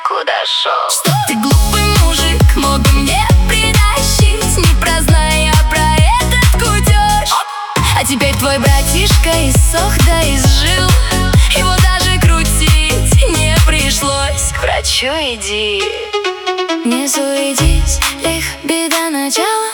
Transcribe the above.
куда шел. Что ты, глупый мужик, мог бы мне притащить, не прозная про этот кутеж. А теперь твой братишка иссох да изжил, его даже крутить не пришлось. К врачу иди. Не суетись, лих беда начала.